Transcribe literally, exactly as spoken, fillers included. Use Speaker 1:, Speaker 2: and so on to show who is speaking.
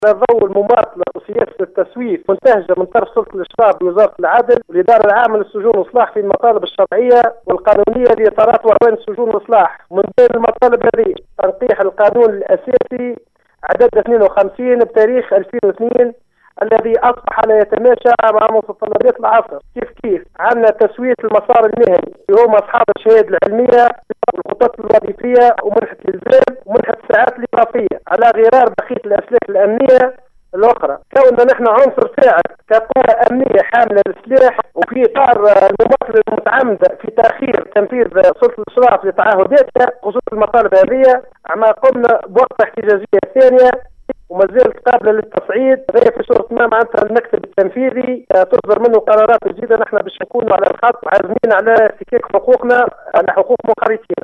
Speaker 1: ضوء المماطلة وسياسة التسويف منتهجة من طرف سلطة الإشراف بوزارة العدل والإدارة العامة للسجون والإصلاح في المطالب الشرعية والقانونية لإطارات وعنوان السجون والإصلاح. من بين المطالب هذه تنقيح القانون الأساسي عدد اثنين وخمسين بتاريخ ألفين واثنين الذي أصبح لا يتماشى مع متطلبات العصر. كيف كيف عندنا تسوية المسار المهني اللي هم أصحاب الشهادة العلمية والخطط الوظيفية ومنحة الإلزام ومنحة الساعات الإضافية على غرار بقية الأسلاك الأمنية الأخرى. كوننا نحن عنصر ساعد كقوة أمنية حاملة للسلاح وفي إطار المماطلة المتعمدة في تأخير تنفيذ سلطة الإشراف لتعهداتها خصوص المطالب هذه، ما قمنا بوقفة احتجاجية ثانية وما زالت قابلة للتصعيد غير في صورة ما معناتها المكتب التنفيذي تصدر منه قرارات جديدة. نحن باش نكونوا على الخط عازمين على احتكاك حقوقنا على حقوق مقريتنا.